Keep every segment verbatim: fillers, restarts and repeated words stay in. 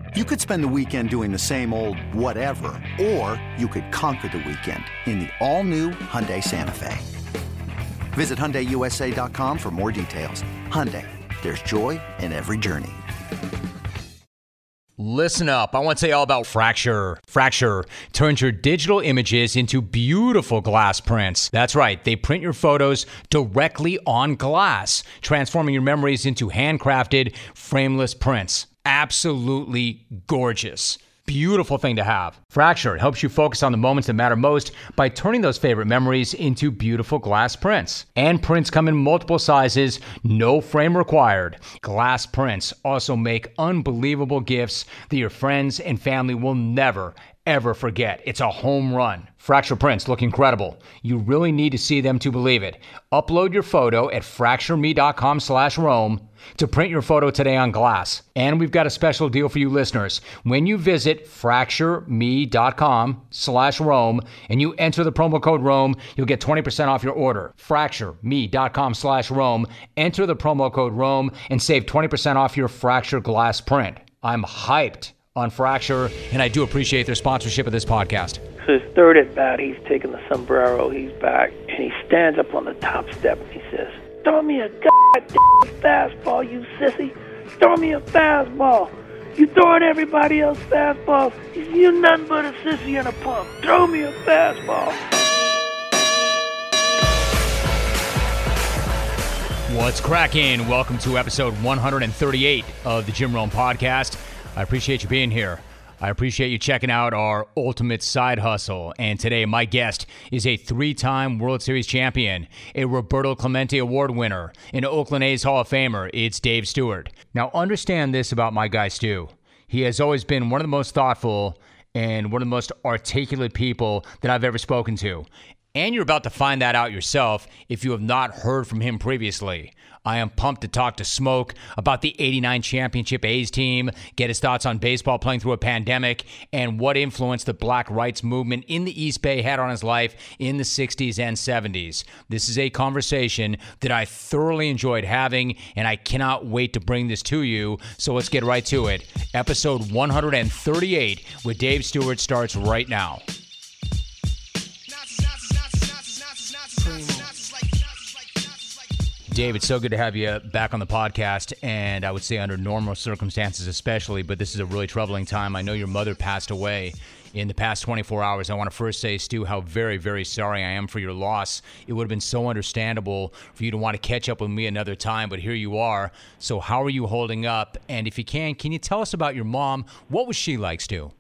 You could spend the weekend doing the same old whatever, or you could conquer the weekend in the all-new Hyundai Santa Fe. Visit Hyundai U S A dot com for more details. Hyundai, there's joy in every journey. Listen up. I want to tell you all about Fracture. Fracture turns your digital images into beautiful glass prints. That's right. They print your photos directly on glass, transforming your memories into handcrafted, frameless prints. Absolutely gorgeous. Beautiful thing to have. Fracture helps you focus on the moments that matter most by turning those favorite memories into beautiful glass prints. And prints come in multiple sizes, no frame required. Glass prints also make unbelievable gifts that your friends and family will never, ever forget. It's a home run. Fracture prints look incredible. You really need to see them to believe it. Upload your photo at fractureme.com slash Rome to print your photo today on glass. And we've got a special deal for you listeners. When you visit fractureme.com slash Rome and you enter the promo code Rome, you'll get twenty percent off your order. fractureme.com slash Rome. Enter the promo code Rome and save twenty percent off your Fracture glass print. I'm hyped on Fracture, and I do appreciate their sponsorship of this podcast. So his third at bat, he's taking the sombrero, he's back, and he stands up on the top step and he says, "Throw me a goddamn fastball, you sissy. Throw me a fastball. You throwing everybody else fastballs. You're nothing but a sissy and a punk. Throw me a fastball." What's cracking? Welcome to episode one thirty-eight of the Jim Rome Podcast. I appreciate you being here. I appreciate you checking out our ultimate side hustle. And today, my guest is a three-time World Series champion, a Roberto Clemente Award winner, an Oakland A's Hall of Famer. It's Dave Stewart. Now, understand this about my guy, Stu. He has always been one of the most thoughtful and one of the most articulate people that I've ever spoken to. And you're about to find that out yourself if you have not heard from him previously. I am pumped to talk to Smoke about the eighty-nine championship A's team, get his thoughts on baseball playing through a pandemic, and what influence the Black Rights movement in the East Bay had on his life in the sixties and seventies. This is a conversation that I thoroughly enjoyed having, and I cannot wait to bring this to you. So let's get right to it. Episode one thirty-eight with Dave Stewart starts right now. Dave, it's so good to have you back on the podcast, and I would say under normal circumstances especially, but this is a really troubling time. I know your mother passed away in the past twenty-four hours. I want to first say, Stu, how very, very sorry I am for your loss. It would have been so understandable for you to want to catch up with me another time, but here you are. So how are you holding up? And if you can, can you tell us about your mom? What was she like, Stu?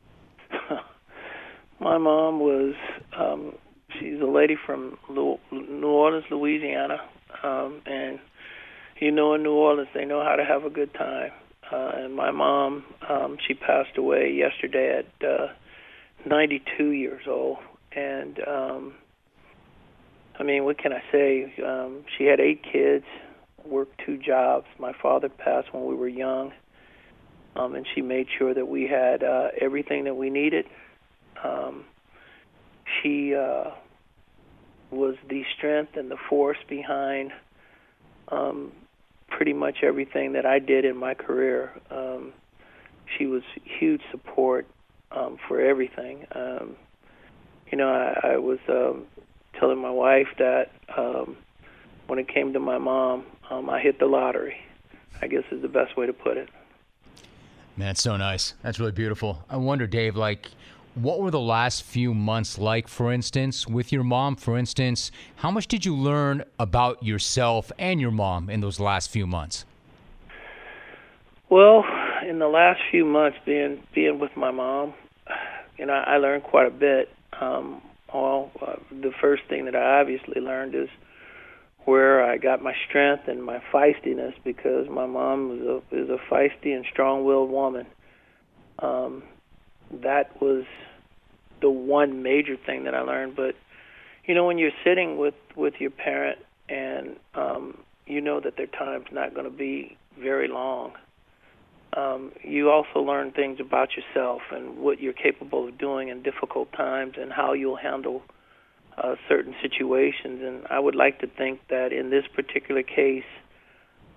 My mom was, um, she's a lady from New Orleans, Louisiana. Um, and, you know, in New Orleans, they know how to have a good time. Uh, and my mom, um, she passed away yesterday at uh, ninety-two years old. And, um, I mean, what can I say? Um, she had eight kids, worked two jobs. My father passed when we were young, um, and she made sure that we had uh, everything that we needed. Um, she... Uh, was the strength and the force behind um, pretty much everything that I did in my career. Um, she was huge support um, for everything. Um, you know, I, I was um, telling my wife that um, when it came to my mom, um, I hit the lottery, I guess is the best way to put it. Man, that's so nice. That's really beautiful. I wonder, Dave, like, what were the last few months like, for instance, with your mom, for instance? How much did you learn about yourself and your mom in those last few months? Well, in the last few months being being with my mom, you know, I learned quite a bit. Um, well, uh, the first thing that I obviously learned is where I got my strength and my feistiness, because my mom was a, is a feisty and strong-willed woman. Um, that was the one major thing that I learned. But, you know, when you're sitting with, with your parent and um, you know that their time's not going to be very long, um, you also learn things about yourself and what you're capable of doing in difficult times and how you'll handle uh, certain situations. And I would like to think that in this particular case,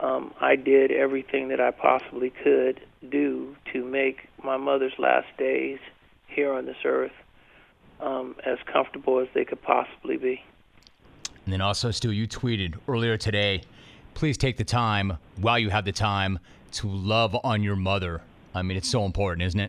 um, I did everything that I possibly could do to make my mother's last days here on this earth um, as comfortable as they could possibly be. And then also, Stu, you tweeted earlier today, please take the time, while you have the time, to love on your mother. I mean, it's so important, isn't it?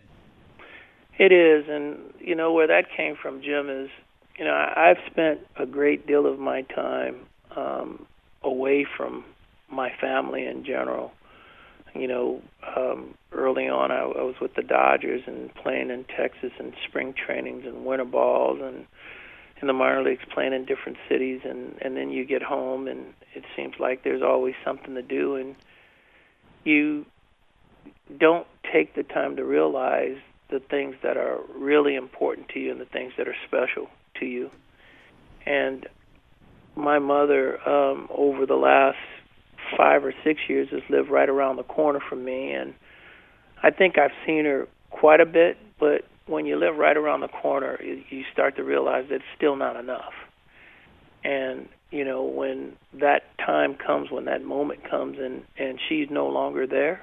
It is, and, you know, where that came from, Jim, is, you know, I, I've spent a great deal of my time um, away from my family in general. You know, um, early on I, I was with the Dodgers and playing in Texas in spring trainings and winter balls, and in the minor leagues playing in different cities, and, and then you get home and it seems like there's always something to do, and you don't take the time to realize the things that are really important to you and the things that are special to you. And my mother, um, over the last five or six years, has lived right around the corner from me, and I think I've seen her quite a bit, but when you live right around the corner, you start to realize that it's still not enough. And, you know, when that time comes, when that moment comes and, and she's no longer there,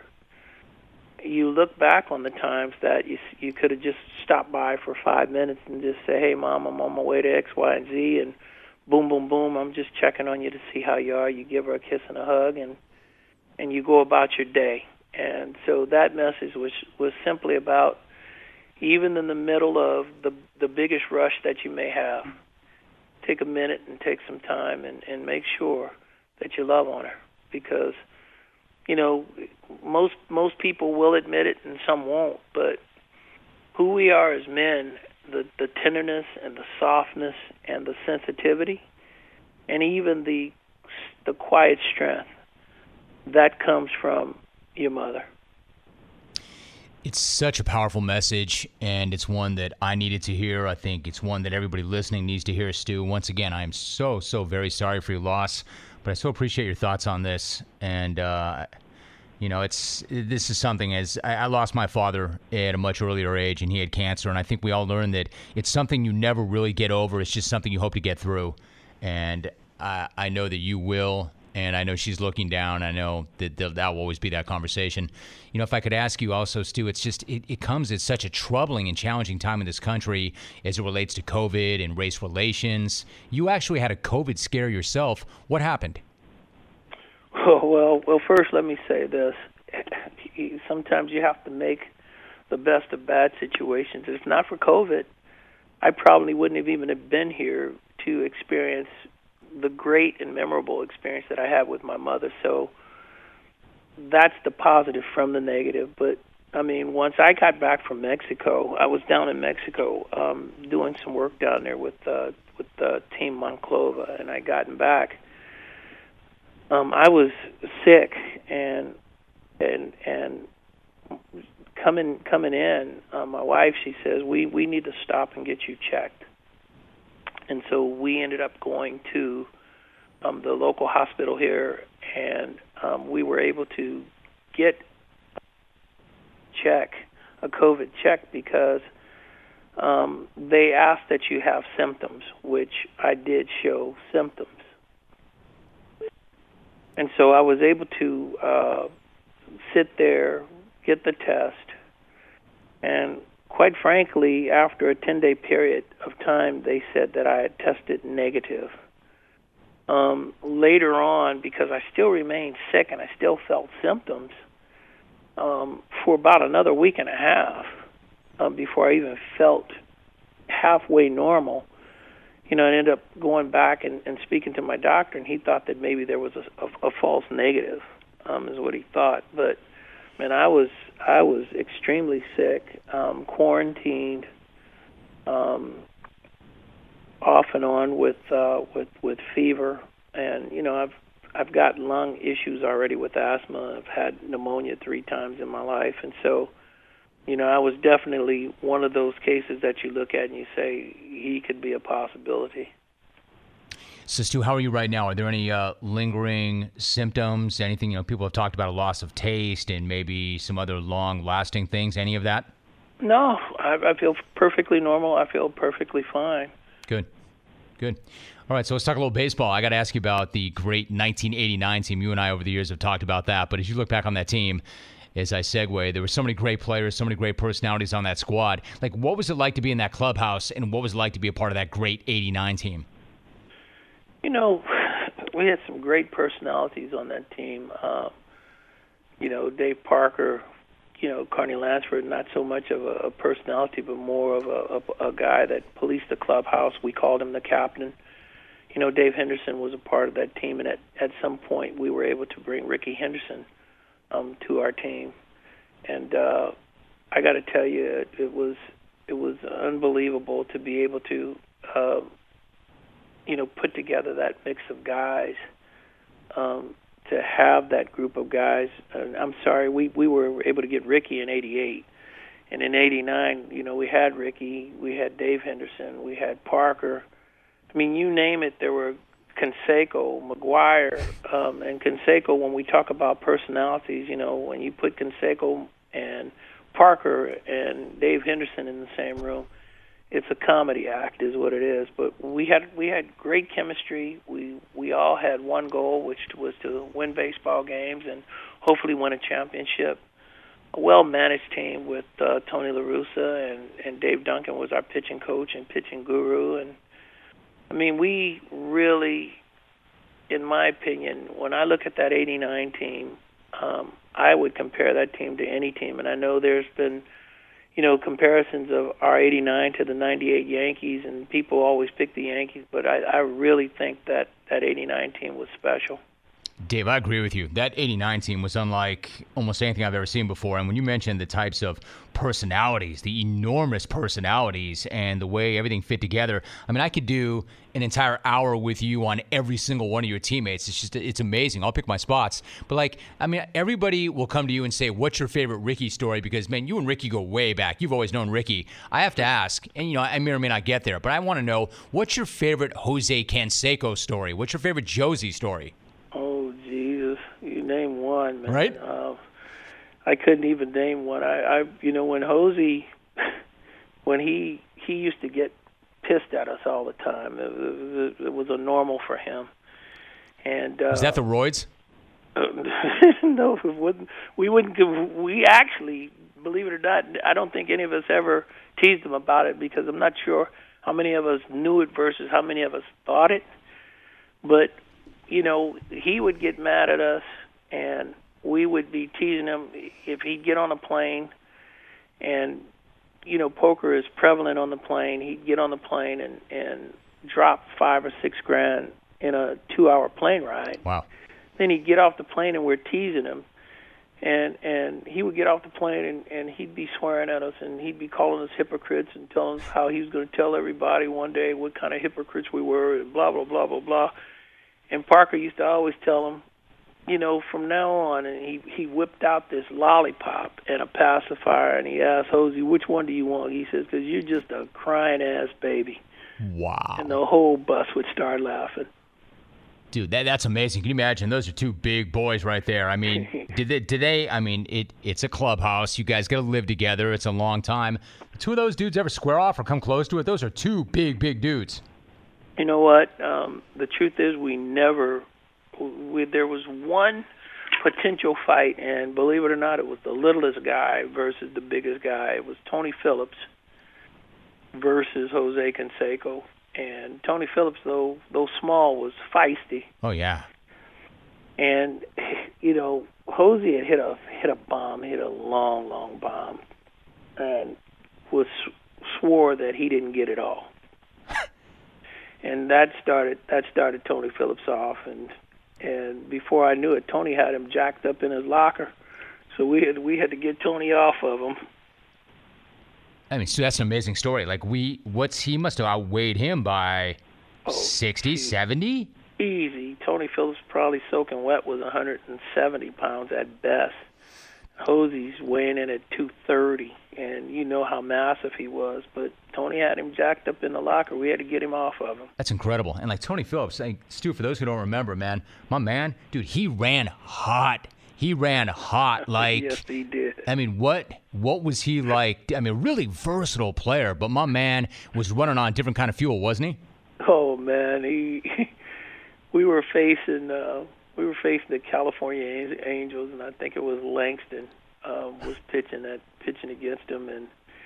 you look back on the times that you you could have just stopped by for five minutes and just say, hey, Mom, I'm on my way to X, Y, and Z, and boom, boom, boom, I'm just checking on you to see how you are. You give her a kiss and a hug, and and you go about your day. And so that message was was simply about, even in the middle of the the biggest rush that you may have, take a minute and take some time and, and make sure that you love on her. Because, you know, most most people will admit it and some won't, but who we are as men, the, the tenderness and the softness and the sensitivity and even the the quiet strength, that comes from your mother. It's such a powerful message, and it's one that I needed to hear. I think it's one that everybody listening needs to hear, Stu. Once again, I am so, so very sorry for your loss, but I so appreciate your thoughts on this. And, uh, you know, it's this is something, as I, I lost my father at a much earlier age, and he had cancer, and I think we all learned that it's something you never really get over. It's just something you hope to get through, and I, I know that you will. And I know she's looking down. I know that that will always be that conversation. You know, if I could ask you also, Stu, it's just, it, it comes at such a troubling and challenging time in this country as it relates to COVID and race relations. You actually had a COVID scare yourself. What happened? Oh, well, well, first let me say this. Sometimes you have to make the best of bad situations. If not for COVID, I probably wouldn't have even have been here to experience the great and memorable experience that I had with my mother. So that's the positive from the negative. But, I mean, once I got back from Mexico, I was down in Mexico um, doing some work down there with uh, with uh, Team Monclova, and I gotten back. Um, I was sick, and and and coming coming in, uh, my wife, she says, we, we need to stop and get you checked. And so we ended up going to um, the local hospital here, and um, we were able to get check, a COVID check, because um, they asked that you have symptoms, which I did show symptoms. And so I was able to uh, sit there, get the test, and quite frankly, after a ten-day period of time, they said that I had tested negative. Um, later on, because I still remained sick and I still felt symptoms, um, for about another week and a half um, before I even felt halfway normal, you know, I ended up going back and, and speaking to my doctor, and he thought that maybe there was a, a, a false negative, um, is what he thought. But man, I was I was extremely sick, um, quarantined, um, off and on with uh, with with fever, and you know I've I've got lung issues already with asthma. I've had pneumonia three times in my life, and so you know I was definitely one of those cases that you look at and you say he could be a possibility. So, Stu, how are you right now? Are there any uh, lingering symptoms? Anything, you know, people have talked about a loss of taste and maybe some other long-lasting things. Any of that? No, I, I feel perfectly normal. I feel perfectly fine. Good. Good. All All right, so let's talk a little baseball. I got to ask you about the great nineteen eighty-nine team. You and I over the years have talked about that. But as you look back on that team, as I segue, there were so many great players, so many great personalities on that squad. Like, what was it like to be in that clubhouse, and what was it like to be a part of that great eighty-nine team? You know, we had some great personalities on that team. Uh, you know, Dave Parker, you know, Carney Lansford, not so much of a, a personality, but more of a, a, a guy that policed the clubhouse. We called him the captain. You know, Dave Henderson was a part of that team, and at, at some point we were able to bring Rickey Henderson um, to our team. And uh, I got to tell you, it, it was it was unbelievable to be able to, uh, you know, put together that mix of guys, um, to have that group of guys. And I'm sorry, we, we were able to get Rickey in eighty-eight. And in eighty-nine, you know, we had Rickey, we had Dave Henderson, we had Parker. I mean, you name it, there were Canseco, McGuire, um, and Canseco, when we talk about personalities, you know, when you put Canseco and Parker and Dave Henderson in the same room, it's a comedy act is what it is. But we had we had great chemistry. We we all had one goal, which was to win baseball games and hopefully win a championship. A well-managed team with uh, Tony La Russa, and, and Dave Duncan was our pitching coach and pitching guru. And I mean, we really, in my opinion, when I look at that eighty-nine team, um, I would compare that team to any team. And I know there's been, you know, comparisons of our eighty-nine to the ninety-eight Yankees, and people always pick the Yankees, but I, I really think that that eighty-nine team was special. Dave, I agree with you. That eighty-nine team was unlike almost anything I've ever seen before. And when you mentioned the types of personalities, the enormous personalities, and the way everything fit together, I mean, I could do an entire hour with you on every single one of your teammates. It's just, it's amazing. I'll pick my spots. But, like, I mean, everybody will come to you and say, what's your favorite Rickey story? Because, man, you and Rickey go way back. You've always known Rickey. I have to ask, and, you know, I may or may not get there, but I want to know, what's your favorite Jose Canseco story? What's your favorite Josie story? Oh, Jesus. You name one, man. Right? Uh, I couldn't even name one. I, I you know, when Jose, when he he used to get pissed at us all the time, it, it, it was a normal for him. And uh, is that the roids? Uh, no, it wouldn't. We wouldn't. Give, we actually, believe it or not, I don't think any of us ever teased him about it, because I'm not sure how many of us knew it versus how many of us thought it. But you know, he would get mad at us, and we would be teasing him if he'd get on a plane, and, you know, poker is prevalent on the plane. He'd get on the plane and, and drop five or six grand in a two-hour plane ride. Wow. Then he'd get off the plane, and we're teasing him, and and he would get off the plane, and, and he'd be swearing at us, and he'd be calling us hypocrites and telling us how he was going to tell everybody one day what kind of hypocrites we were, and blah, blah, blah, blah, blah. And Parker used to always tell him, you know, from now on, and he, he whipped out this lollipop and a pacifier, and he asked Jose, which one do you want? He says, because you're just a crying-ass baby. Wow. And the whole bus would start laughing. Dude, that that's amazing. Can you imagine? Those are two big boys right there. I mean, did they, did they, I mean, it it's a clubhouse. You guys got to live together. It's a long time. Two of those dudes ever square off or come close to it? Those are two big, big dudes. You know what? Um, the truth is, we never. We, there was one potential fight, and believe it or not, it was the littlest guy versus the biggest guy. It was Tony Phillips versus Jose Canseco, and Tony Phillips, though though small, was feisty. Oh yeah. And you know, Jose had hit a hit a bomb, hit a long, long bomb, and was swore that he didn't get it all. And that started that started Tony Phillips off, and and before I knew it, Tony had him jacked up in his locker, so we had we had to get Tony off of him. I mean, so that's an amazing story. Like we, what's he must have outweighed him by oh, sixty, seventy? Easy. Tony Phillips probably soaking wet was one hundred seventy pounds at best. Jose's weighing in at two thirty, and you know how massive he was. But Tony had him jacked up in the locker. We had to get him off of him. That's incredible. And like Tony Phillips, like, Stu, for those who don't remember, man, my man, dude, he ran hot. He ran hot. Like, yes, he did. I mean, what what was he like? I mean, really versatile player, but my man was running on different kind of fuel, wasn't he? Oh man, he we were facing uh, we were facing the California Angels, and I think it was Langston uh, was pitching that pitching against him, and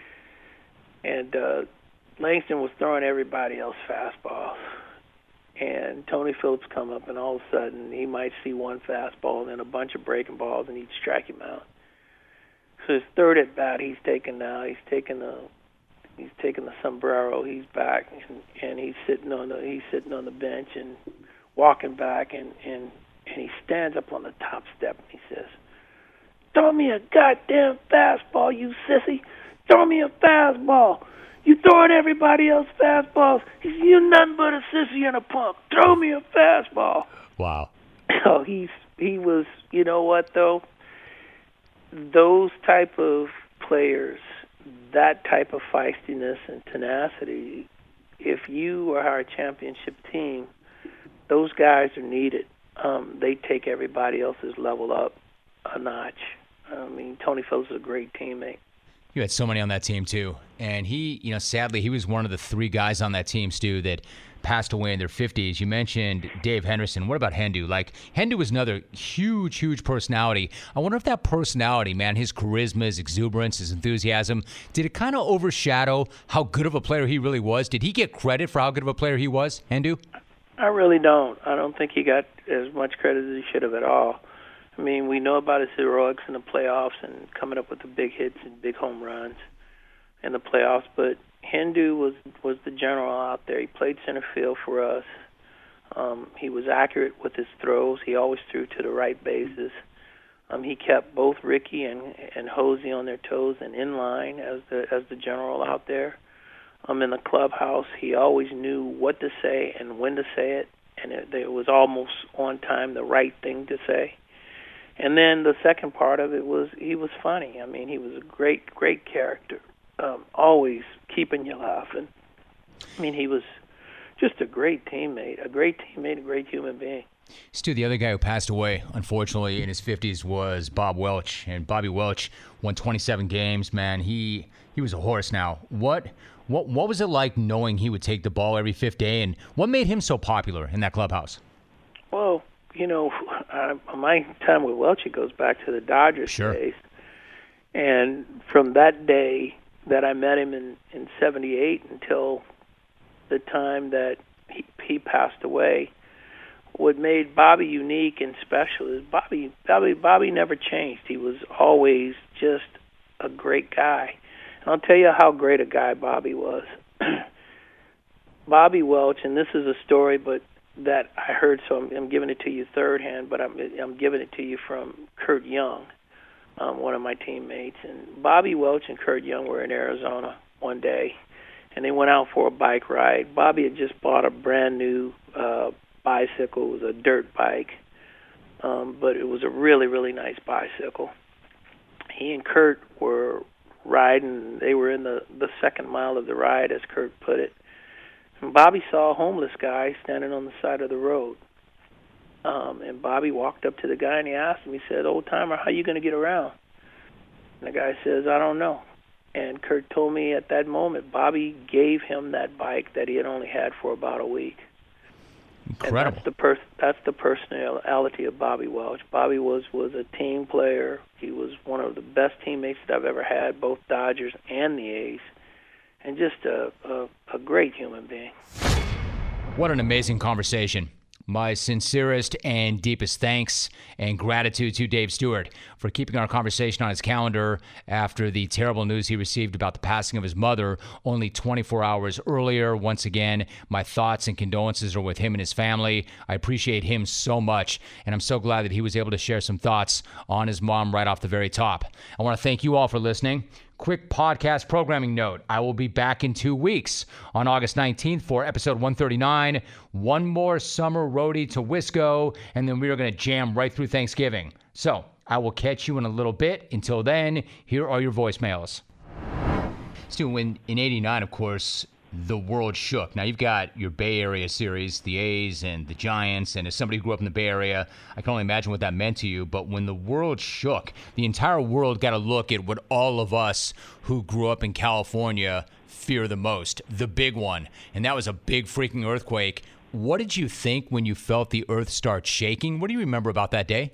and uh, Langston was throwing everybody else fastballs, and Tony Phillips come up, and all of a sudden he might see one fastball and then a bunch of breaking balls, and he'd strike him out. So his third at bat, he's taking now. He's taking the he's taking the sombrero. He's back, and, and he's sitting on the he's sitting on the bench and walking back, and, and and he stands up on the top step and he says, "Throw me a goddamn fastball, you sissy! Throw me a fastball! You throwing everybody else fastballs? You're nothing but a sissy and a punk. Throw me a fastball!" Wow. Oh, he's he was. You know what though? Those type of players, that type of feistiness and tenacity, if you are a championship team, those guys are needed. Um, they take everybody else's level up a notch. I mean, Tony Phillips is a great teammate. You had so many on that team, too. And he, you know, sadly, he was one of the three guys on that team, Stu, that passed away in their fifties. You mentioned Dave Henderson. What about Hendu? Like, Hendu was another huge, huge personality. I wonder if that personality, man, his charisma, his exuberance, his enthusiasm, did it kind of overshadow how good of a player he really was? Did he get credit for how good of a player he was, Hendu? I really don't. I don't think he got as much credit as he should have at all. I mean, we know about his heroics in the playoffs and coming up with the big hits and big home runs in the playoffs, but Hendu was was the general out there. He played center field for us. Um, he was accurate with his throws. He always threw to the right bases. Um, he kept both Ricky and and Hosey on their toes and in line as the as the general out there. Um, in the clubhouse, he always knew what to say and when to say it, and it, it was almost on time, the right thing to say. And then the second part of it was he was funny. I mean, he was a great, great character, um, always keeping you laughing. I mean, he was just a great teammate, a great teammate, a great human being. Stu, the other guy who passed away, unfortunately, in his fifties was Bob Welch. And Bobby Welch won twenty-seven games, man. He he was a horse now. What what what was it like knowing he would take the ball every fifth day, and what made him so popular in that clubhouse? Well, you know, uh, my time with Welch, it goes back to the Dodgers sure. days. And from that day that I met him in, in seventy-eight until the time that he, he passed away, what made Bobby unique and special is Bobby, Bobby, Bobby never changed. He was always just a great guy. And I'll tell you how great a guy Bobby was. Bobby Welch, and this is a story, but that I heard, so I'm, I'm giving it to you third hand, but I'm, I'm giving it to you from Kurt Young, um, one of my teammates. And Bobby Welch and Kurt Young were in Arizona one day, and they went out for a bike ride. Bobby had just bought a brand new uh, bicycle. It was a dirt bike, um, but it was a really, really nice bicycle. He and Kurt were riding. They were in the, the second mile of the ride, as Kurt put it. And Bobby saw a homeless guy standing on the side of the road. Um, and Bobby walked up to the guy and he asked him, he said, "Old timer, how you going to get around?" And the guy says, "I don't know." And Kurt told me at that moment, Bobby gave him that bike that he had only had for about a week. Incredible. And that's the pers- that's the personality of Bobby Welch. Bobby was, was a team player. He was one of the best teammates that I've ever had, both Dodgers and the A's. And just a, a, a great human being. What an amazing conversation. My sincerest and deepest thanks and gratitude to Dave Stewart for keeping our conversation on his calendar after the terrible news he received about the passing of his mother only twenty-four hours earlier. Once again, my thoughts and condolences are with him and his family. I appreciate him so much, and I'm so glad that he was able to share some thoughts on his mom right off the very top. I want to thank you all for listening. Quick podcast programming note. I will be back in two weeks on August nineteenth for episode one thirty-nine. One more summer roadie to Wisco, and then we are going to jam right through Thanksgiving. So I will catch you in a little bit. Until then, here are your voicemails. Stu, when in eighty-nine, of course, the world shook. Now, you've got your Bay Area series, the A's and the Giants, and as somebody who grew up in the Bay Area, I can only imagine what that meant to you. But when the world shook, the entire world got to look at what all of us who grew up in California fear the most, the big one. And that was a big freaking earthquake. What did you think when you felt the earth start shaking? What do you remember about that day?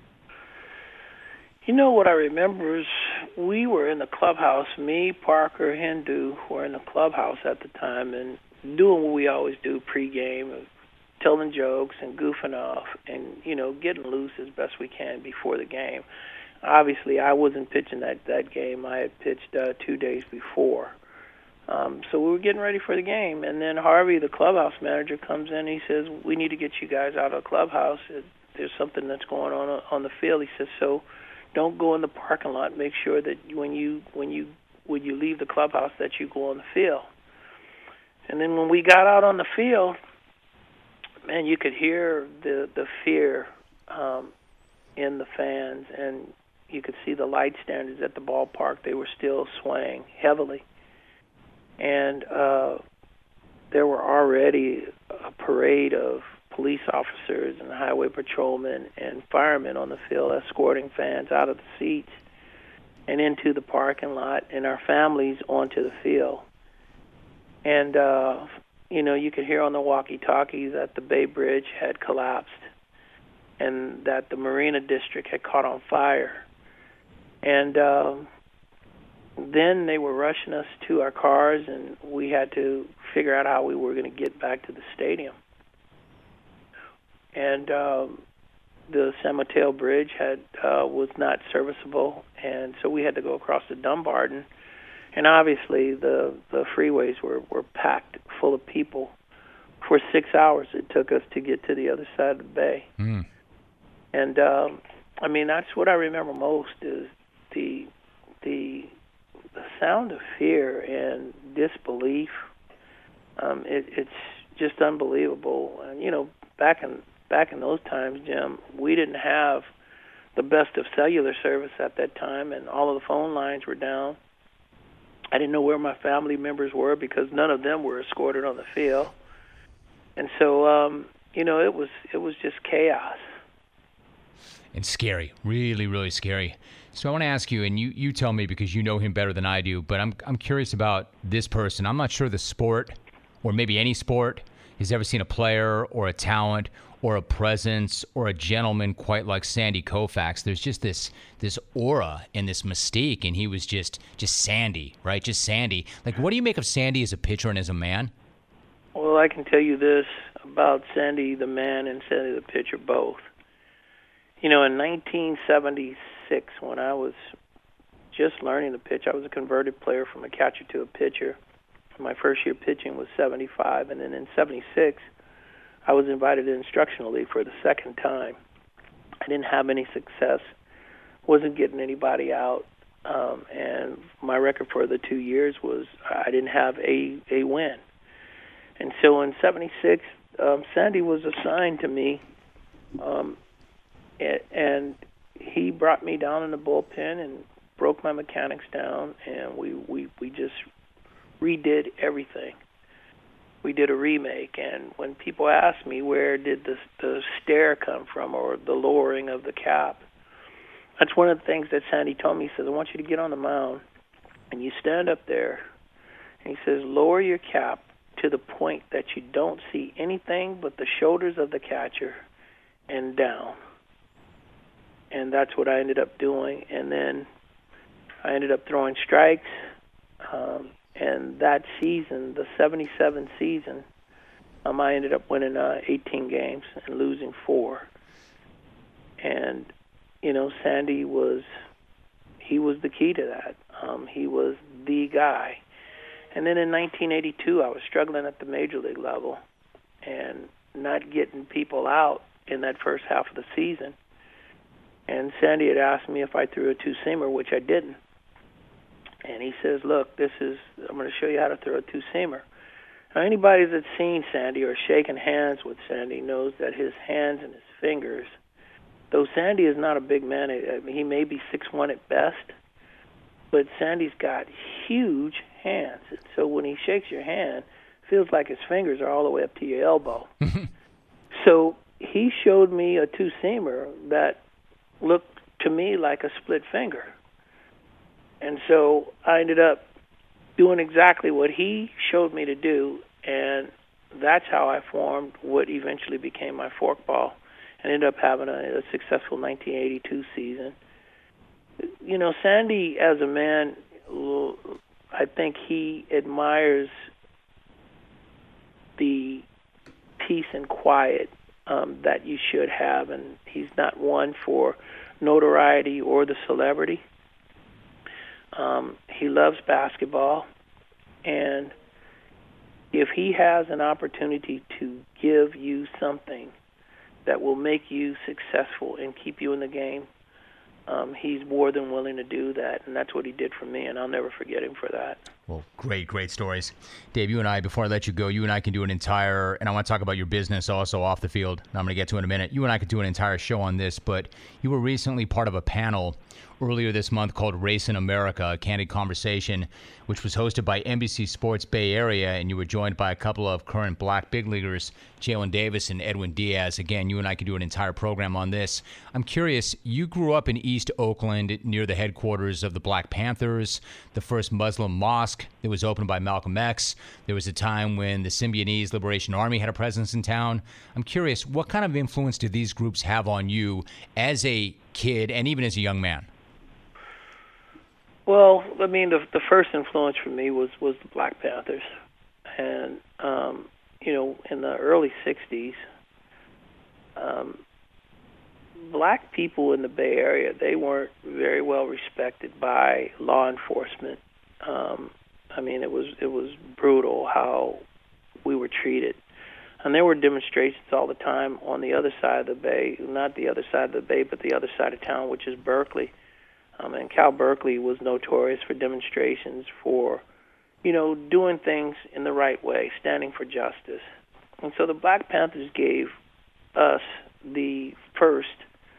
You know what I remember is we were in the clubhouse. Me, Parker, Hindu were in the clubhouse at the time and doing what we always do pregame, telling jokes and goofing off and, you know, getting loose as best we can before the game. Obviously, I wasn't pitching that, that game. I had pitched uh, two days before. Um, so we were getting ready for the game. And then Harvey, the clubhouse manager, comes in and he says, we need to get you guys out of the clubhouse. There's something that's going on on the field. He says, so don't go in the parking lot. Make sure that when you when you when you leave the clubhouse that you go on the field. And then when we got out on the field, man, you could hear the the fear um, in the fans, and you could see the light standards at the ballpark. They were still swaying heavily, and uh, there were already a parade of police officers and highway patrolmen and firemen on the field escorting fans out of the seats and into the parking lot and our families onto the field. And, uh, you know, you could hear on the walkie-talkies that the Bay Bridge had collapsed and that the Marina District had caught on fire. And uh, then they were rushing us to our cars, and we had to figure out how we were going to get back to the stadium. And um, the San Mateo Bridge had uh, was not serviceable, and so we had to go across the Dumbarton. And obviously, the, the freeways were, were packed full of people. For six hours, it took us to get to the other side of the bay. Mm. And um, I mean, that's what I remember most is the the the sound of fear and disbelief. Um, it, it's just unbelievable. And you know, back in Back in those times, Jim, we didn't have the best of cellular service at that time, and all of the phone lines were down. I didn't know where my family members were because none of them were escorted on the field. And so, um, you know, it was it was just chaos. And scary, really, really scary. So I want to ask you, and you, you tell me because you know him better than I do, but I'm I'm curious about this person. I'm not sure the sport, or maybe any sport, has ever seen a player or a talent or a presence or a gentleman quite like Sandy Koufax. There's just this this aura and this mystique, and he was just just Sandy, right? Just Sandy. Like, what do you make of Sandy as a pitcher and as a man? Well, I can tell you this about Sandy the man and Sandy the pitcher both. You know, in nineteen seventy-six, when I was just learning to pitch, I was a converted player from a catcher to a pitcher. My first year pitching was seventy-five, and then in seventy-six, I was invited to instructional league for the second time. I didn't have any success, wasn't getting anybody out, um, and my record for the two years was I didn't have a, a win. And so in seventy-six, um, Sandy was assigned to me, um, and, and he brought me down in the bullpen and broke my mechanics down, and we, we, we just redid everything. We did a remake, and when people ask me where did the, the stare come from or the lowering of the cap, that's one of the things that Sandy told me. He says, I want you to get on the mound, and you stand up there, and he says, lower your cap to the point that you don't see anything but the shoulders of the catcher and down. And that's what I ended up doing, and then I ended up throwing strikes, um, and that season, the seventy-seven season, um, I ended up winning uh, eighteen games and losing four. And, you know, Sandy was, he was the key to that. Um, he was the guy. And then in nineteen eighty-two, I was struggling at the major league level and not getting people out in that first half of the season. And Sandy had asked me if I threw a two-seamer, which I didn't. And he says, look, this is, I'm going to show you how to throw a two-seamer. Now, anybody that's seen Sandy or shaken hands with Sandy knows that his hands and his fingers, though Sandy is not a big man, I mean, he may be six one at best, but Sandy's got huge hands. And so when he shakes your hand, it feels like his fingers are all the way up to your elbow. So he showed me a two-seamer that looked to me like a split finger. And so I ended up doing exactly what he showed me to do, and that's how I formed what eventually became my forkball and ended up having a, a successful nineteen eighty-two season. You know, Sandy, as a man, I think he admires the peace and quiet um, that you should have, and he's not one for notoriety or the celebrity. Um, he loves basketball, and if he has an opportunity to give you something that will make you successful and keep you in the game, um, he's more than willing to do that, and that's what he did for me, and I'll never forget him for that. Well, great, great stories. Dave, you and I, before I let you go, you and I can do an entire, and I want to talk about your business also off the field, and I'm going to get to it in a minute. You and I could do an entire show on this, but you were recently part of a panel earlier this month called Race in America, a candid conversation, which was hosted by N B C Sports Bay Area, and you were joined by a couple of current black big leaguers, Jalen Davis and Edwin Diaz. Again, you and I could do an entire program on this. I'm curious, you grew up in East Oakland near the headquarters of the Black Panthers, the first Muslim mosque that was opened by Malcolm X. There was a time when the Symbionese Liberation Army had a presence in town. I'm curious, what kind of influence did these groups have on you as a kid and even as a young man? Well, I mean, the the first influence for me was, was the Black Panthers. And, um, you know, in the early sixties, um, black people in the Bay Area, they weren't very well respected by law enforcement. Um, I mean, it was it was brutal how we were treated. And there were demonstrations all the time on the other side of the Bay, not the other side of the Bay, but the other side of town, which is Berkeley. Um, and Cal Berkeley was notorious for demonstrations for, you know, doing things in the right way, standing for justice. And so the Black Panthers gave us the first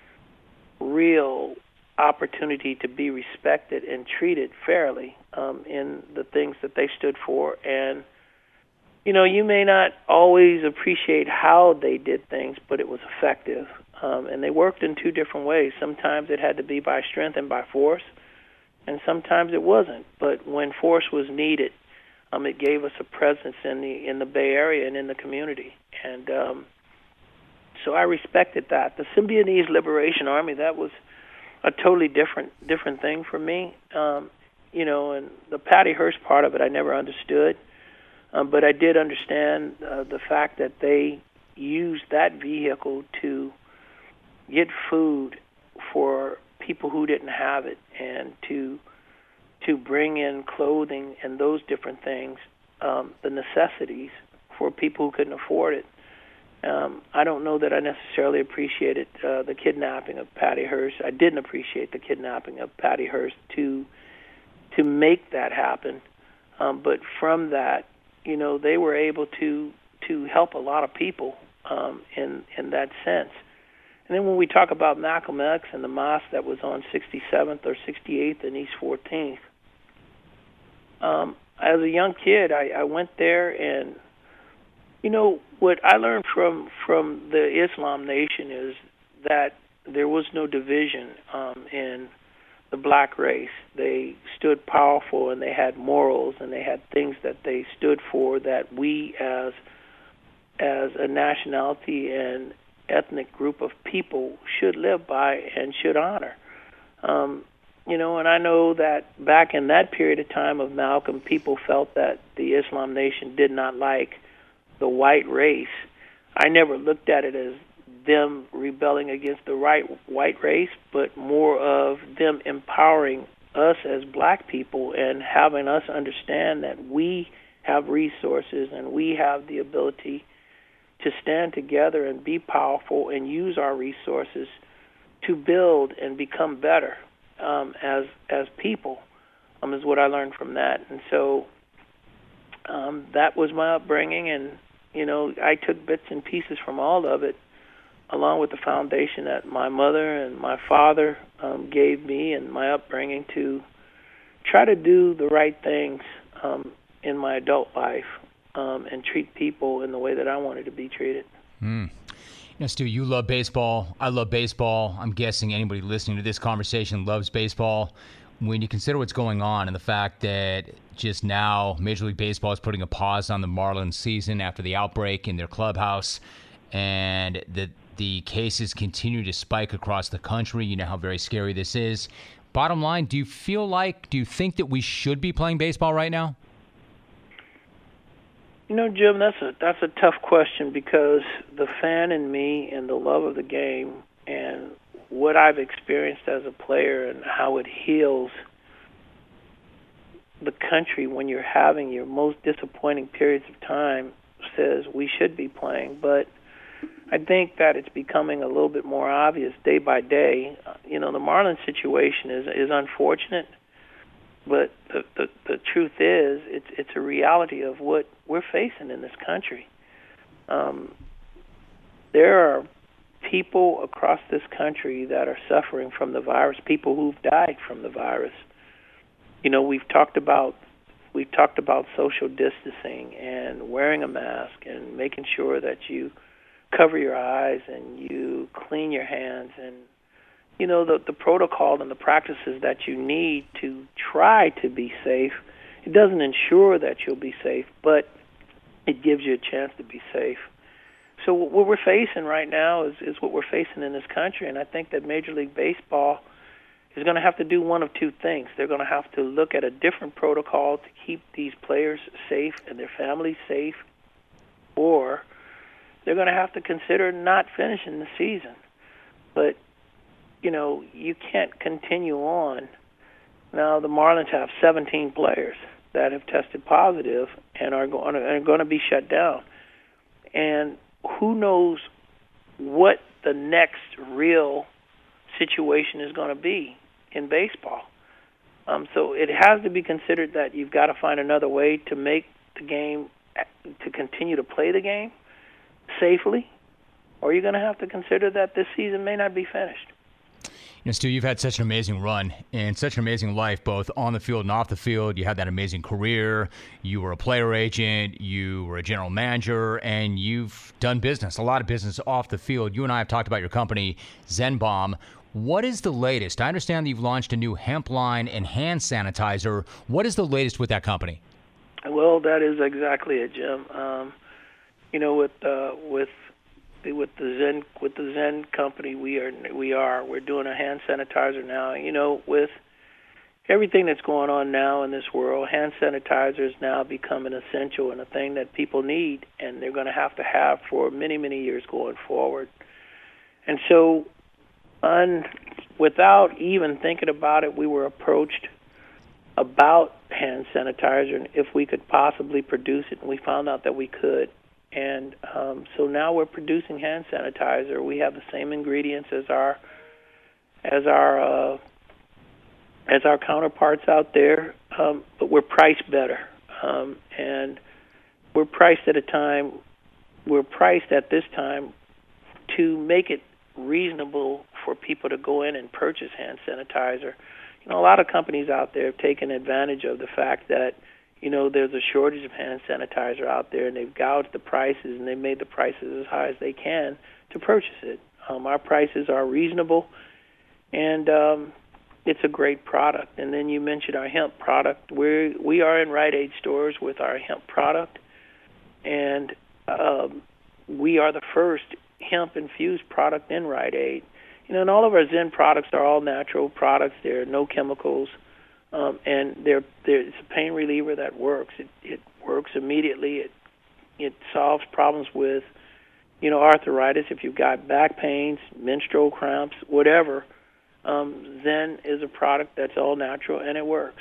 real opportunity to be respected and treated fairly um, in the things that they stood for. And, you know, you may not always appreciate how they did things, but it was effective. Um, and they worked in two different ways. Sometimes it had to be by strength and by force, and sometimes it wasn't. But when force was needed, um, it gave us a presence in the in the Bay Area and in the community. And um, so I respected that. The Symbionese Liberation Army, that was a totally different different thing for me. Um, you know, and the Patty Hearst part of it I never understood, um, but I did understand uh, the fact that they used that vehicle to get food for people who didn't have it, and to to bring in clothing and those different things, um, the necessities for people who couldn't afford it. Um, I don't know that I necessarily appreciated uh, the kidnapping of Patty Hearst. I didn't appreciate the kidnapping of Patty Hearst to to make that happen. Um, but from that, you know, they were able to to help a lot of people um, in in that sense. And then when we talk about Malcolm X and the mosque that was on sixty-seventh or sixty-eighth and East fourteenth, um, as a young kid, I, I went there, and, you know, what I learned from, from the Islam Nation is that there was no division um, in the black race. They stood powerful, and they had morals, and they had things that they stood for that we as as a nationality and ethnic group of people should live by and should honor. Um, you know, and I know that back in that period of time of Malcolm, people felt that the Islam Nation did not like the white race. I never looked at it as them rebelling against the right white race, but more of them empowering us as black people and having us understand that we have resources and we have the ability to stand together and be powerful and use our resources to build and become better um, as as people, um, is what I learned from that. And so um, that was my upbringing, and, you know, I took bits and pieces from all of it, along with the foundation that my mother and my father um, gave me and my upbringing to try to do the right things um, in my adult life um, and treat people in the way that I wanted to be treated. Mm. Now, Stu, you love baseball. I love baseball. I'm guessing anybody listening to this conversation loves baseball. When you consider what's going on and the fact that just now Major League Baseball is putting a pause on the Marlins season after the outbreak in their clubhouse, and that the cases continue to spike across the country, you know how very scary this is. Bottom line, do you feel like, do you think that we should be playing baseball right now? You know, Jim, that's a that's a tough question, because the fan in me and the love of the game and what I've experienced as a player and how it heals the country when you're having your most disappointing periods of time says we should be playing. But I think that it's becoming a little bit more obvious day by day. Uh, you know, the Marlins situation is is unfortunate, but the, the the truth is it's it's a reality of what we're facing in this country. Um, there are people across this country that are suffering from the virus, people who've died from the virus. You know, we've talked about we've talked about social distancing and wearing a mask and making sure that you cover your eyes and you clean your hands, and you know the the protocol and the practices that you need to try to be safe. It doesn't ensure that you'll be safe, but it gives you a chance to be safe. So what we're facing right now is, is what we're facing in this country, and I think that Major League Baseball is going to have to do one of two things. They're going to have to look at a different protocol to keep these players safe and their families safe, or they're going to have to consider not finishing the season. But, you know, you can't continue on. Now, the Marlins have seventeen players that have tested positive and are going to, are going to be shut down. And who knows what the next real situation is going to be in baseball. Um, so it has to be considered that you've got to find another way to make the game, to continue to play the game safely, or you're going to have to consider that this season may not be finished. You know, Stu, you've had such an amazing run and such an amazing life, both on the field and off the field. You had that amazing career. You were a player agent. You were a general manager, and you've done business, a lot of business off the field. You and I have talked about your company, Zenbomb. What is the latest? I understand that you've launched a new hemp line and hand sanitizer. What is the latest with that company? Well, that is exactly it, Jim. Um, you know, with uh, with with the Zen with the Zen company, we are we are we're doing a hand sanitizer now. You know, with everything that's going on now in this world, hand sanitizer is now become an essential and a thing that people need, and they're going to have to have for many many years going forward. And so, un, without even thinking about it, we were approached about hand sanitizer and if we could possibly produce it, and we found out that we could. And um, so now we're producing hand sanitizer. We have the same ingredients as our as our uh, as our counterparts out there, um, but we're priced better. Um, and we're priced at a time. We're priced at this time to make it reasonable for people to go in and purchase hand sanitizer. You know, a lot of companies out there have taken advantage of the fact that, you know, there's a shortage of hand sanitizer out there, and they've gouged the prices, and they've made the prices as high as they can to purchase it. Um, our prices are reasonable, and um, it's a great product. And then you mentioned our hemp product. We we are in Rite Aid stores with our hemp product, and um, we are the first hemp-infused product in Rite Aid. You know, and all of our Zen products are all natural products. There are no chemicals. Um, and they're, they're, it's a pain reliever that works. It, it works immediately. It it solves problems with, you know, arthritis. If you've got back pains, menstrual cramps, whatever, um, Zen is a product that's all natural, and it works.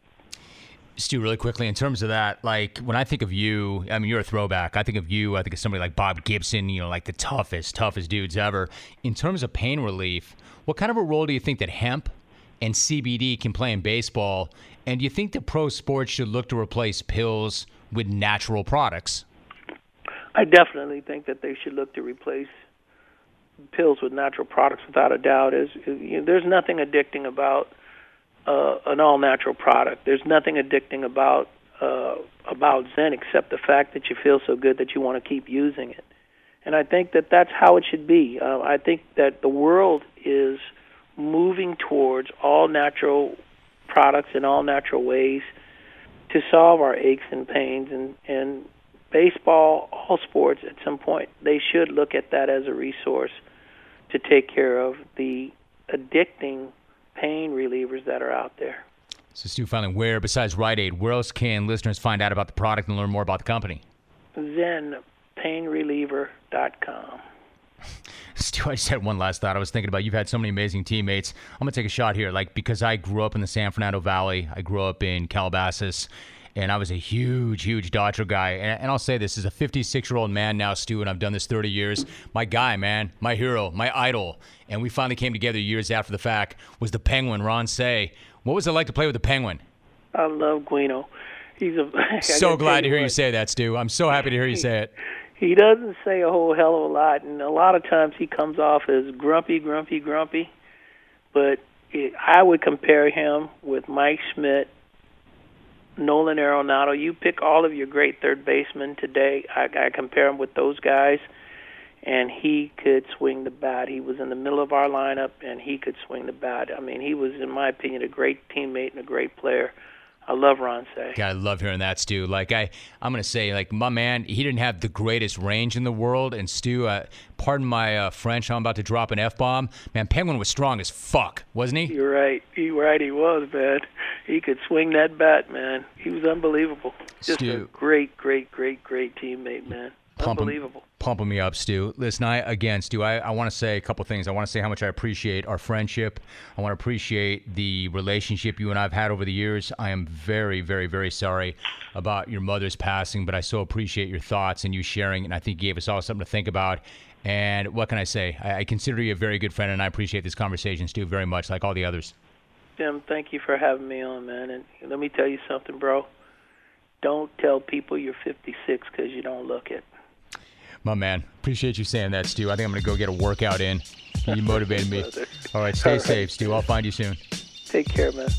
Stu, really quickly, in terms of that, like, when I think of you, I mean, you're a throwback. I think of you, I think of somebody like Bob Gibson, you know, like the toughest, toughest dudes ever. In terms of pain relief, what kind of a role do you think that hemp and C B D can play in baseball? And do you think that pro sports should look to replace pills with natural products? I definitely think that they should look to replace pills with natural products, without a doubt. Is you know, there's nothing addicting about uh, an all-natural product. There's nothing addicting about uh, about Zen except the fact that you feel so good that you want to keep using it. And I think that that's how it should be. Uh, I think that the world is moving towards all natural products in all natural ways to solve our aches and pains. And, and baseball, all sports, at some point, they should look at that as a resource to take care of the addicting pain relievers that are out there. So, Stu, finally, where, besides Rite Aid, where else can listeners find out about the product and learn more about the company? Zen Pain Reliever dot com. Stu, I just had one last thought. I was thinking about, you've had so many amazing teammates. I'm going to take a shot here. Like, because I grew up in the San Fernando Valley. I grew up in Calabasas. And I was a huge, huge Dodger guy. And, and I'll say this, as a fifty-six-year-old man now, Stu, and I've done this thirty years, my guy, man, my hero, my idol, and we finally came together years after the fact, was the Penguin, Ron Cey. What was it like to play with the Penguin? I love Guino. He's a so glad to hear you say that, Stu. I'm so happy to hear you say it. He doesn't say a whole hell of a lot, and a lot of times he comes off as grumpy, grumpy, grumpy. But it, I would compare him with Mike Schmidt, Nolan Arenado. You pick all of your great third basemen today. I, I compare him with those guys, and he could swing the bat. He was in the middle of our lineup, and he could swing the bat. I mean, he was, in my opinion, a great teammate and a great player. I love Ron Cey. God, I love hearing that, Stu. Like, I, I'm going to say, like, my man, he didn't have the greatest range in the world. And, Stu, uh, pardon my uh, French, I'm about to drop an F-bomb. Man, Penguin was strong as fuck, wasn't he? You're right. You're right, he was, man. He could swing that bat, man. He was unbelievable. Just Stu, a great, great, great, great teammate, man. Pumping, Unbelievable. Pumping me up, Stu. Listen, I, again, Stu, I, I want to say a couple things. I want to say how much I appreciate our friendship. I want to appreciate the relationship you and I have had over the years. I am very, very, very sorry about your mother's passing, but I so appreciate your thoughts and you sharing, and I think you gave us all something to think about. And what can I say? I, I consider you a very good friend, and I appreciate this conversation, Stu, very much, like all the others. Jim, thank you for having me on, man. And let me tell you something, bro. Don't tell people you're fifty-six because you don't look it. My man, appreciate you saying that, Stu. I think I'm going to go get a workout in. You motivated me. All right, stay All right. safe, Stu. I'll find you soon. Take care, man.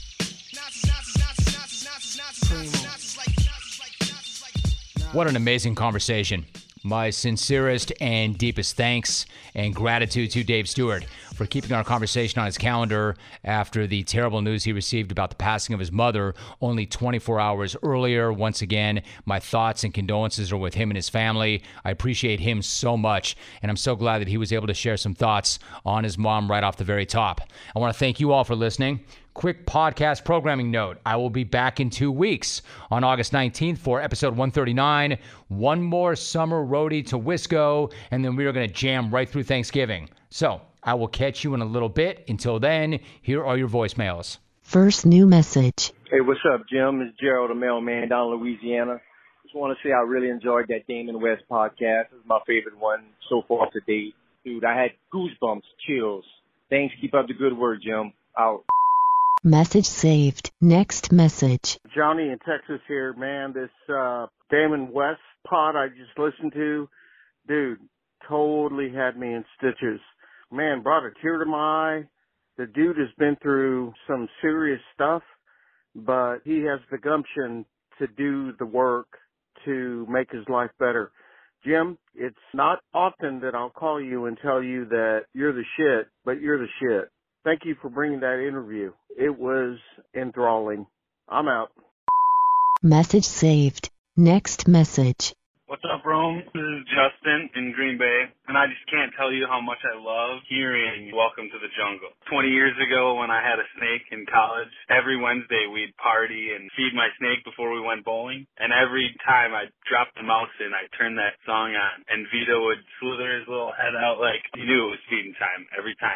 What an amazing conversation. My sincerest and deepest thanks and gratitude to Dave Stewart for keeping our conversation on his calendar after the terrible news he received about the passing of his mother only twenty-four hours earlier. Once again, my thoughts and condolences are with him and his family. I appreciate him so much, and I'm so glad that he was able to share some thoughts on his mom right off the very top. I want to thank you all for listening. Quick podcast programming note. I will be back in two weeks on August nineteenth for episode one thirty-nine. One more summer roadie to Wisco, and then we are going to jam right through Thanksgiving. So I will catch you in a little bit. Until then, here are your voicemails. First new message. Hey, what's up, Jim? It's Gerald, the mailman down in Louisiana. Just want to say I really enjoyed that Damon West podcast. It was my favorite one so far to date. Dude, I had goosebumps, chills. Thanks. Keep up the good work, Jim. Out. Message saved. Next message. Johnny in Texas here, man. This uh, Damon West pod I just listened to, dude, totally had me in stitches. Man, brought a tear to my eye. The dude has been through some serious stuff, but he has the gumption to do the work to make his life better. Jim, it's not often that I'll call you and tell you that you're the shit, but you're the shit. Thank you for bringing that interview. It was enthralling. I'm out. Message saved. Next message. What's up, Rome? This is Justin in Green Bay, and I just can't tell you how much I love hearing Welcome to the Jungle. twenty years ago when I had a snake in college, every Wednesday we'd party and feed my snake before we went bowling, and every time I'd drop the mouse in, I'd turn that song on, and Vito would slither his little head out like he knew it was feeding time every time.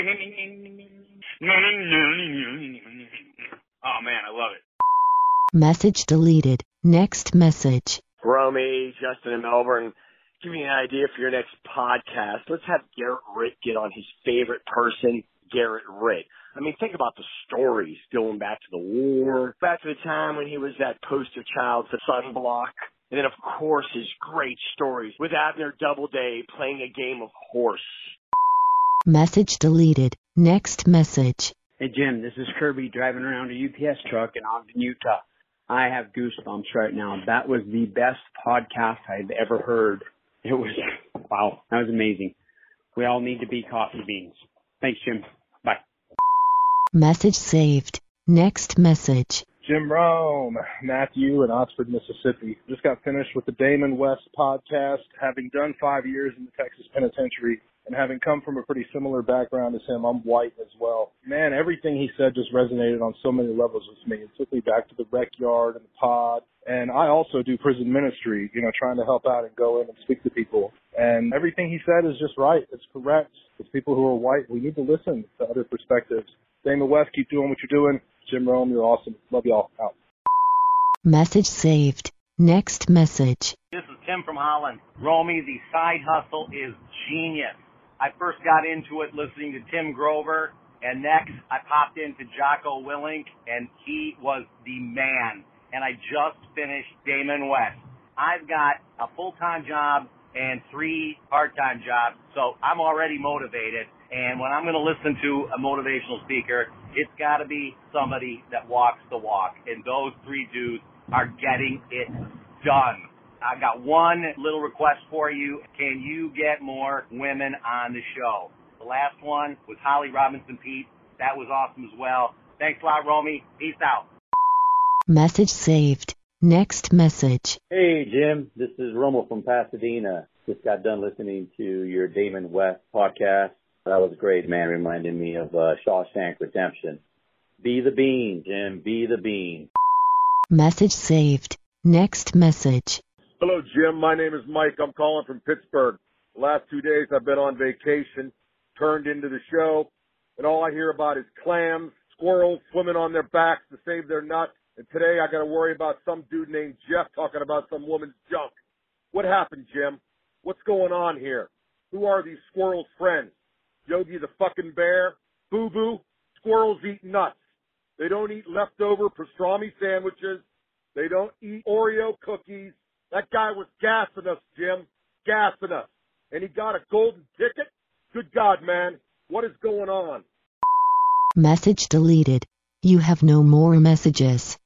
Oh, man, I love it. Message deleted. Next message. Romy, Justin in Melbourne, give me an idea for your next podcast. Let's have Garrett Ritt get on his favorite person, Garrett Ritt. I mean, think about the stories going back to the war, back to the time when he was that poster child for Sunblock. And then, of course, his great stories with Abner Doubleday playing a game of horse. Message deleted. Next message. Hey, Jim, this is Kirby driving around a U P S truck in Ogden, Utah. I have goosebumps right now. That was the best podcast I've ever heard. It was, wow, that was amazing. We all need to be coffee beans. Thanks, Jim. Bye. Message saved. Next message. Jim Rome, Matthew in Oxford, Mississippi. Just got finished with the Damon West podcast, having done five years in the Texas Penitentiary and having come from a pretty similar background as him. I'm white as well. Man, everything he said just resonated on so many levels with me. It took me back to the rec yard and the pod. And I also do prison ministry, you know, trying to help out and go in and speak to people. And everything he said is just right. It's correct. It's people who are white. We need to listen to other perspectives. Damon West, keep doing what you're doing. Jim Rome, you're awesome. Love y'all. Out. Message saved. Next message. This is Tim from Holland. Romy, the side hustle is genius. I first got into it listening to Tim Grover, and next I popped into Jocko Willink, and he was the man. And I just finished Damon West. I've got a full-time job and three part-time jobs, so I'm already motivated. And when I'm going to listen to a motivational speaker, it's got to be somebody that walks the walk. And those three dudes are getting it done. I've got one little request for you. Can you get more women on the show? The last one was Holly Robinson Pete. That was awesome as well. Thanks a lot, Romy. Peace out. Message saved. Next message. Hey, Jim. This is Romo from Pasadena. Just got done listening to your Damon West podcast. That was great, man. Reminded me of uh, Shawshank Redemption. Be the bean, Jim. Be the bean. Message saved. Next message. Hello, Jim. My name is Mike. I'm calling from Pittsburgh. The last two days I've been on vacation, turned into the show, and all I hear about is clams, squirrels swimming on their backs to save their nuts. And today I got to worry about some dude named Jeff talking about some woman's junk. What happened, Jim? What's going on here? Who are these squirrels' friends? Yogi the fucking bear? Boo Boo? Squirrels eat nuts. They don't eat leftover pastrami sandwiches. They don't eat Oreo cookies. That guy was gassing us, Jim. Gassing us. And he got a golden ticket? Good God, man. What is going on? Message deleted. You have no more messages.